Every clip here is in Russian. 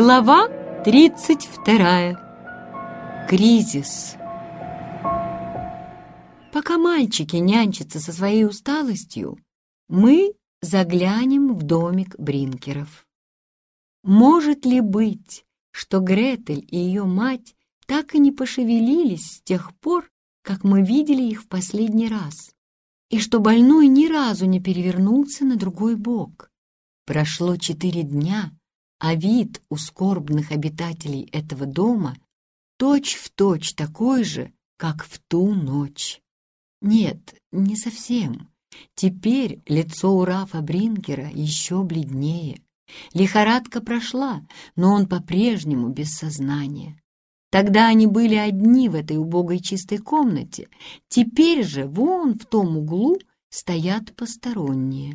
Глава 32. Кризис. Пока мальчики нянчатся со своей усталостью, мы заглянем в домик Бринкеров. Может ли быть, что Гретель и ее мать так и не пошевелились с тех пор, как мы видели их в последний раз, и что больной ни разу не перевернулся на другой бок? Прошло 4 дня, а вид у скорбных обитателей этого дома точь-в-точь такой же, как в ту ночь. Нет, не совсем. Теперь лицо у Рафа Бринкера еще бледнее. Лихорадка прошла, но он по-прежнему без сознания. Тогда они были одни в этой убогой чистой комнате. Теперь же вон в том углу стоят посторонние.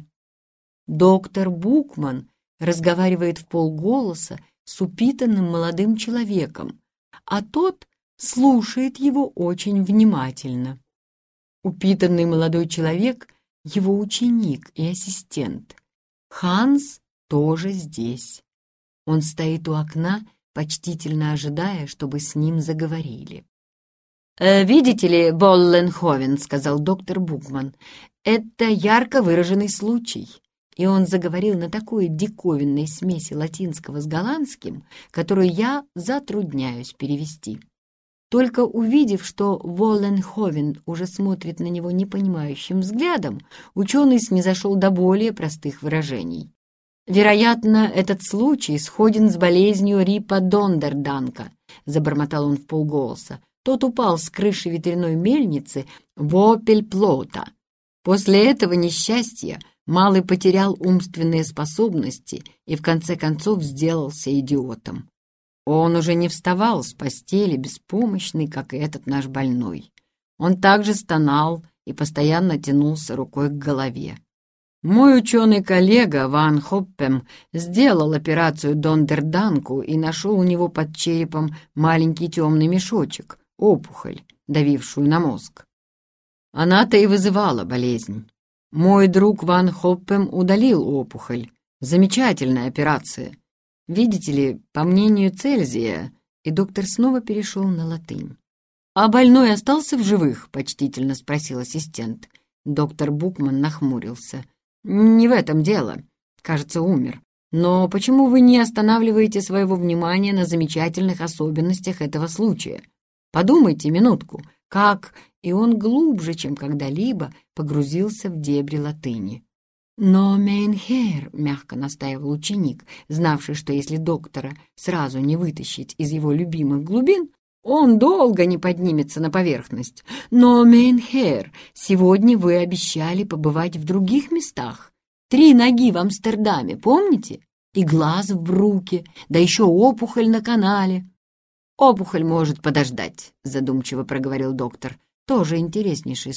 Доктор Букман разговаривает вполголоса с упитанным молодым человеком, а тот слушает его очень внимательно. Упитанный молодой человек — его ученик и ассистент. Ханс тоже здесь. Он стоит у окна, почтительно ожидая, чтобы с ним заговорили. «Видите ли, Волленховен, — сказал доктор Букман, — это ярко выраженный случай». И он заговорил на такой диковинной смеси латинского с голландским, которую я затрудняюсь перевести. Только увидев, что Волленховен уже смотрит на него непонимающим взглядом, ученый снизошел до более простых выражений. «Вероятно, этот случай сходен с болезнью Рипа Дондерданка», — забормотал он вполголоса. «Тот упал с крыши ветряной мельницы в Опельплота. После этого несчастья малый потерял умственные способности и в конце концов сделался идиотом. Он уже не вставал с постели, беспомощный, как и этот наш больной. Он также стонал и постоянно тянулся рукой к голове. Мой ученый-коллега Ван Хоппем сделал операцию Дондерданку и нашел у него под черепом маленький темный мешочек, опухоль, давившую на мозг. Она-то и вызывала болезнь. Мой друг Ван Хоппем удалил опухоль. Замечательная операция. Видите ли, по мнению Цельзия, и доктор снова перешел на латынь. «А больной остался в живых?» — почтительно спросил ассистент. Доктор Букман нахмурился. «Не в этом дело. Кажется, умер. Но почему вы не останавливаете своего внимания на замечательных особенностях этого случая? Подумайте минутку, как...» И он глубже, чем когда-либо, погрузился в дебри латыни. «Но, мейнхер», — мягко настаивал ученик, знавший, что если доктора сразу не вытащить из его любимых глубин, он долго не поднимется на поверхность. «Но, мейнхер, сегодня вы обещали побывать в других местах. 3 ноги в Амстердаме, помните? И глаз в Бруке, да еще опухоль на канале». «Опухоль может подождать», — задумчиво проговорил доктор. «Тоже интереснейший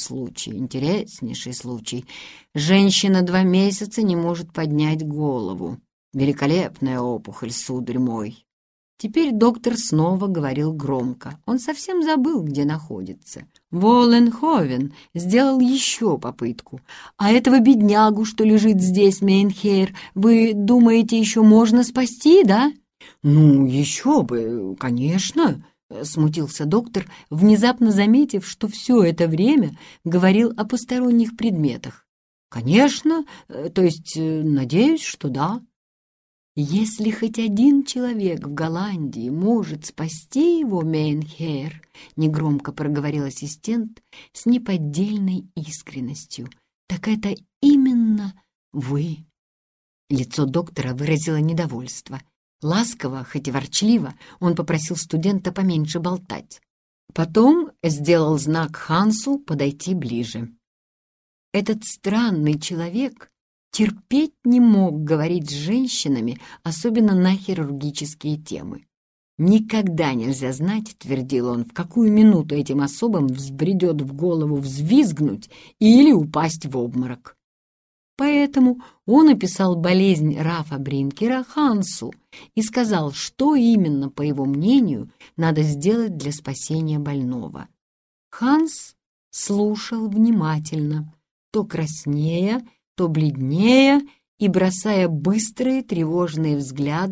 случай. Женщина 2 месяца не может поднять голову. Великолепная опухоль, сударь мой». Теперь доктор снова говорил громко. Он совсем забыл, где находится. Волленховен сделал еще попытку. «А этого беднягу, что лежит здесь, мейнхер, вы думаете, еще можно спасти, да?» «Ну, еще бы, конечно», — смутился доктор, внезапно заметив, что все это время говорил о посторонних предметах. «Конечно, то есть, надеюсь, что да». «Если хоть один человек в Голландии может спасти его, мейнхер», — негромко проговорил ассистент с неподдельной искренностью, «так это именно вы». Лицо доктора выразило недовольство. Ласково, хоть и ворчливо, он попросил студента поменьше болтать. Потом сделал знак Хансу подойти ближе. Этот странный человек терпеть не мог говорить с женщинами, особенно на хирургические темы. «Никогда нельзя знать, — твердил он, — в какую минуту этим особам взбредет в голову взвизгнуть или упасть в обморок». Поэтому он описал болезнь Рафа Бринкера Хансу и сказал, что именно, по его мнению, надо сделать для спасения больного. Ханс слушал внимательно, то краснея, то бледнее и бросая быстрые тревожные взгляды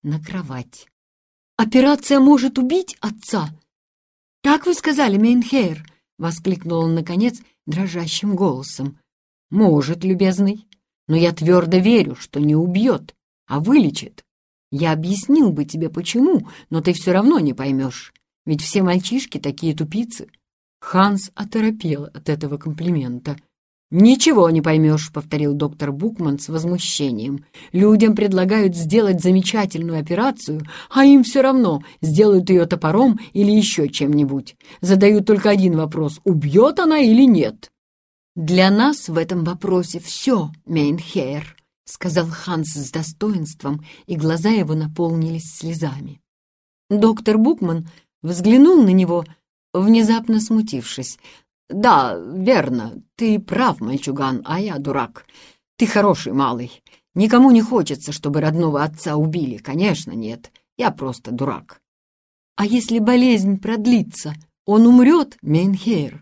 на кровать. «Операция может убить отца?» «Так вы сказали, Мейнхейр?» — воскликнул он, наконец, дрожащим голосом. «Может, любезный, но я твердо верю, что не убьет, а вылечит. Я объяснил бы тебе, почему, но ты все равно не поймешь, ведь все мальчишки такие тупицы». Ханс оторопел от этого комплимента. «Ничего не поймешь», — повторил доктор Букман с возмущением. «Людям предлагают сделать замечательную операцию, а им все равно, сделают ее топором или еще чем-нибудь. Задают только один вопрос: убьет она или нет?» «Для нас в этом вопросе все, Мейнхейр», — сказал Ханс с достоинством, и глаза его наполнились слезами. Доктор Букман взглянул на него, внезапно смутившись. «Да, верно, ты прав, мальчуган, а я дурак. Ты хороший малый. Никому не хочется, чтобы родного отца убили. Конечно, нет. Я просто дурак». «А если болезнь продлится, он умрет, Мейнхейр?»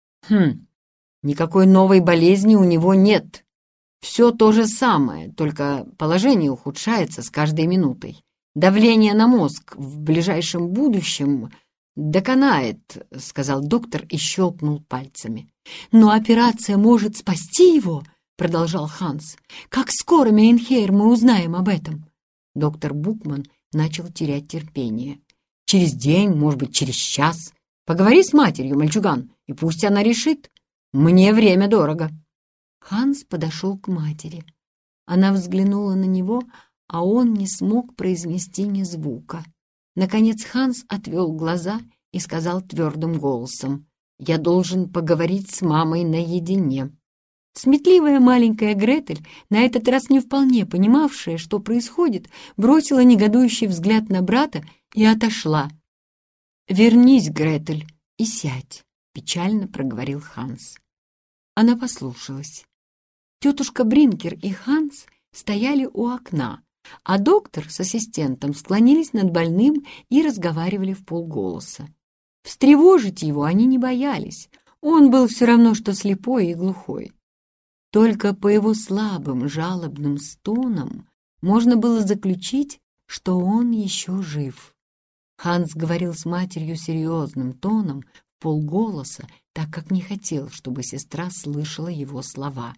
Никакой новой болезни у него нет. Все то же самое, только положение ухудшается с каждой минутой. Давление на мозг в ближайшем будущем доконает», — сказал доктор и щелкнул пальцами. «Но операция может спасти его», — продолжал Ханс. «Как скоро, Мейнхейр, мы узнаем об этом?» Доктор Букман начал терять терпение. «Через день, может быть, через час. Поговори с матерью, мальчуган, и пусть она решит. Мне время дорого». Ханс подошел к матери. Она взглянула на него, а он не смог произнести ни звука. Наконец Ханс отвел глаза и сказал твердым голосом: «Я должен поговорить с мамой наедине». Сметливая маленькая Гретель, на этот раз не вполне понимавшая, что происходит, бросила негодующий взгляд на брата и отошла. «Вернись, Гретель, и сядь», — печально проговорил Ханс. Она послушалась. Тетушка Бринкер и Ханс стояли у окна, а доктор с ассистентом склонились над больным и разговаривали вполголоса. Встревожить его они не боялись, он был все равно, что слепой и глухой. Только по его слабым жалобным стонам можно было заключить, что он еще жив. Ханс говорил с матерью серьезным тоном, вполголоса, так как не хотел, чтобы сестра слышала его слова.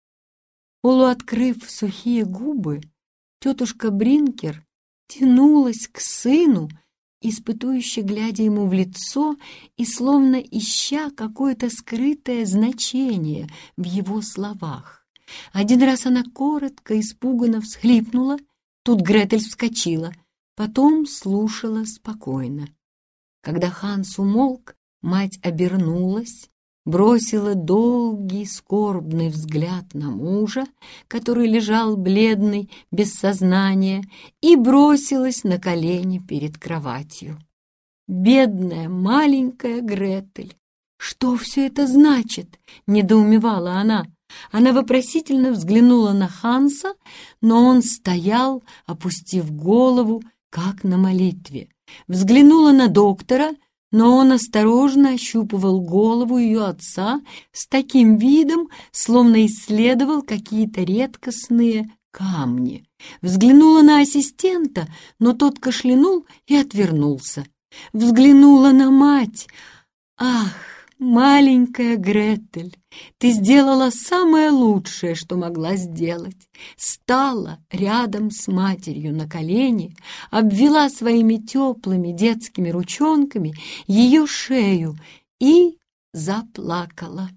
Полуоткрыв сухие губы, тетушка Бринкер тянулась к сыну, испытующе глядя ему в лицо и словно ища какое-то скрытое значение в его словах. Один раз она коротко, испуганно всхлипнула, тут Гретель вскочила, потом слушала спокойно. Когда Ханс умолк, мать обернулась, бросила долгий скорбный взгляд на мужа, который лежал бледный, без сознания, и бросилась на колени перед кроватью. Бедная маленькая Гретель! Что все это значит? — недоумевала она. Она вопросительно взглянула на Ханса, но он стоял, опустив голову, как на молитве. Взглянула на доктора, но он осторожно ощупывал голову ее отца с таким видом, словно исследовал какие-то редкостные камни. Взглянула на ассистента, но тот кашлянул и отвернулся. Взглянула на мать. «Ах, маленькая Гретель, ты сделала самое лучшее, что могла сделать. Стала рядом с матерью на колени, обвела своими теплыми детскими ручонками ее шею и заплакала».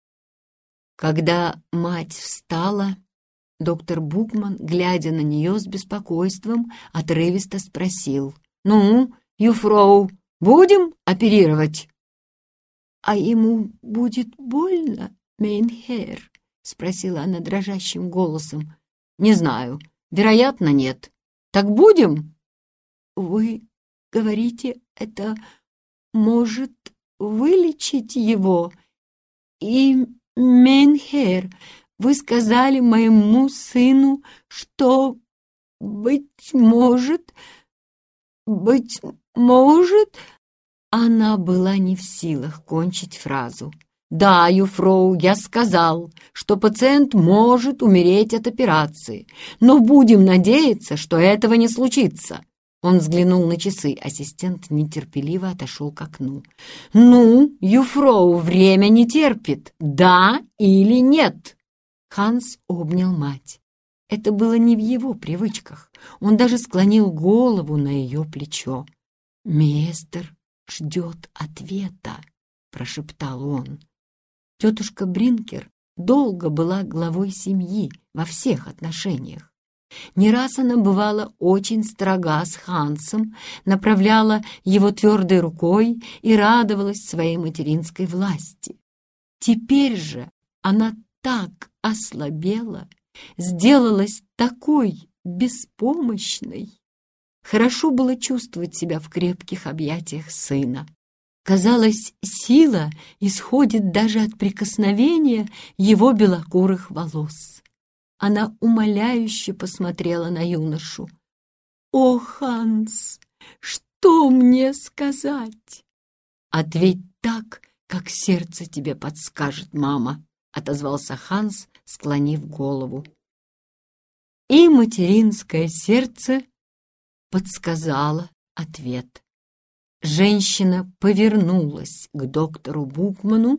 Когда мать встала, доктор Букман, глядя на нее с беспокойством, отрывисто спросил: «Ну, юфроу, будем оперировать?» «А ему будет больно, Мейнхейр?» — спросила она дрожащим голосом. «Не знаю. Вероятно, нет. Так будем?» «Вы говорите, это может вылечить его? И, Мейнхейр, вы сказали моему сыну, что, быть может... Она была не в силах кончить фразу. «Да, Юфроу, я сказал, что пациент может умереть от операции, но будем надеяться, что этого не случится». Он взглянул на часы. Ассистент нетерпеливо отошел к окну. «Ну, Юфроу, время не терпит. Да или нет?» Ханс обнял мать. Это было не в его привычках. Он даже склонил голову на ее плечо. «Мистер ждет ответа», — прошептал он. Тетушка Бринкер долго была главой семьи во всех отношениях. Не раз она бывала очень строга с Хансом, направляла его твердой рукой и радовалась своей материнской власти. Теперь же она так ослабела, сделалась такой беспомощной. Хорошо было чувствовать себя в крепких объятиях сына. Казалось, сила исходит даже от прикосновения его белокурых волос. Она умоляюще посмотрела на юношу. «О, Ханс, что мне сказать?» «Ответь так, как сердце тебе подскажет, мама», — отозвался Ханс, склонив голову. И материнское сердце подсказало ответ. Женщина повернулась к доктору Букману.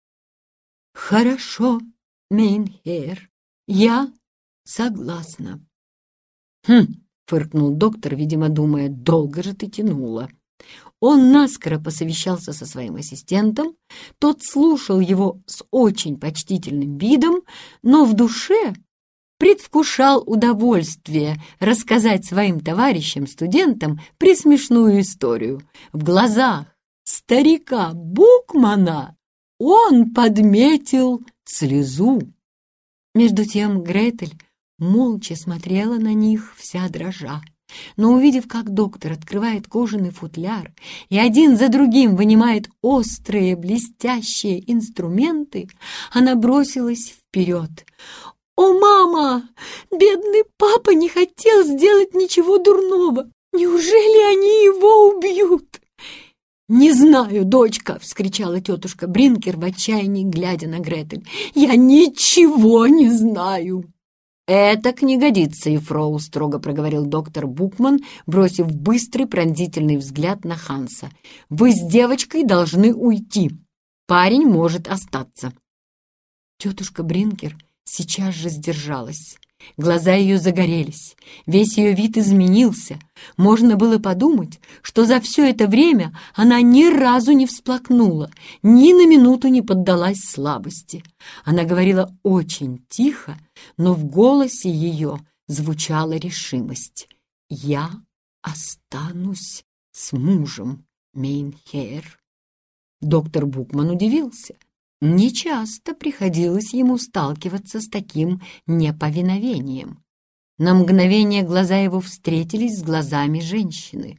«Хорошо, мейнхер, я согласна». «Хм», — фыркнул доктор, видимо, думая, долго же ты тянула. Он наскоро посовещался со своим ассистентом, тот слушал его с очень почтительным видом, но в душе предвкушал удовольствие рассказать своим товарищам-студентам пресмешную историю. В глазах старика Букмана он подметил слезу. Между тем Гретель молча смотрела на них, вся дрожа. Но увидев, как доктор открывает кожаный футляр и один за другим вынимает острые блестящие инструменты, она бросилась вперед. «О, мама! Бедный папа не хотел сделать ничего дурного! Неужели они его убьют?» «Не знаю, дочка!» — вскричала тетушка Бринкер в отчаянии, глядя на Гретель. «Я ничего не знаю!» «Это не годится, Юфроу», — строго проговорил доктор Букман, бросив быстрый пронзительный взгляд на Ханса. «Вы с девочкой должны уйти. Парень может остаться». Тетушка Бринкер сейчас же сдержалась. Глаза ее загорелись, весь ее вид изменился. Можно было подумать, что за все это время она ни разу не всплакнула, ни на минуту не поддалась слабости. Она говорила очень тихо, но в голосе ее звучала решимость. «Я останусь с мужем, мейнхер». Доктор Букман удивился. Нечасто приходилось ему сталкиваться с таким неповиновением. На мгновение глаза его встретились с глазами женщины.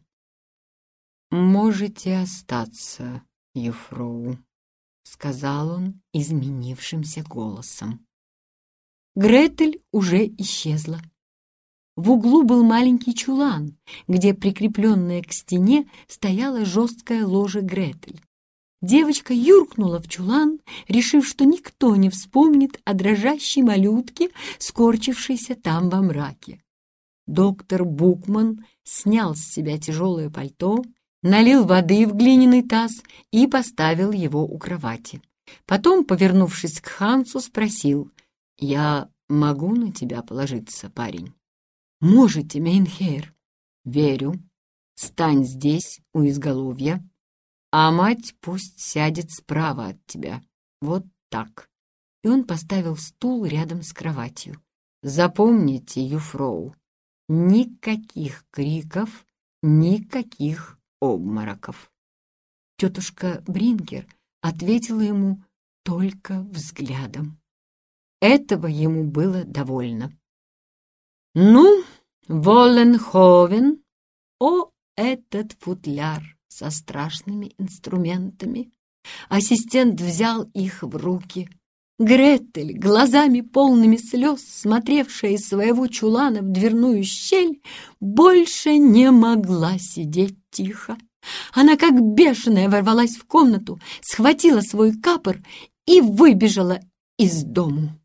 «Можете остаться, Юфроу», — сказал он изменившимся голосом. Гретель уже исчезла. В углу был маленький чулан, где, прикрепленная к стене, стояла жесткая ложа Гретель. Девочка юркнула в чулан, решив, что никто не вспомнит о дрожащей малютке, скорчившейся там во мраке. Доктор Букман снял с себя тяжелое пальто, налил воды в глиняный таз и поставил его у кровати. Потом, повернувшись к Хансу, спросил: «Я могу на тебя положиться, парень?» «Можете, мейнхер». «Верю. Стань здесь, у изголовья, а мать пусть сядет справа от тебя. Вот так». И он поставил стул рядом с кроватью. «Запомните, Юфроу, никаких криков, никаких обмороков». Тетушка Бринкер ответила ему только взглядом. Этого ему было довольно. «Ну, Волленховен, о, этот футляр со страшными инструментами!» Ассистент взял их в руки. Гретель, глазами полными слез, смотревшая из своего чулана в дверную щель, больше не могла сидеть тихо. Она, как бешеная, ворвалась в комнату, схватила свой капор и выбежала из дому.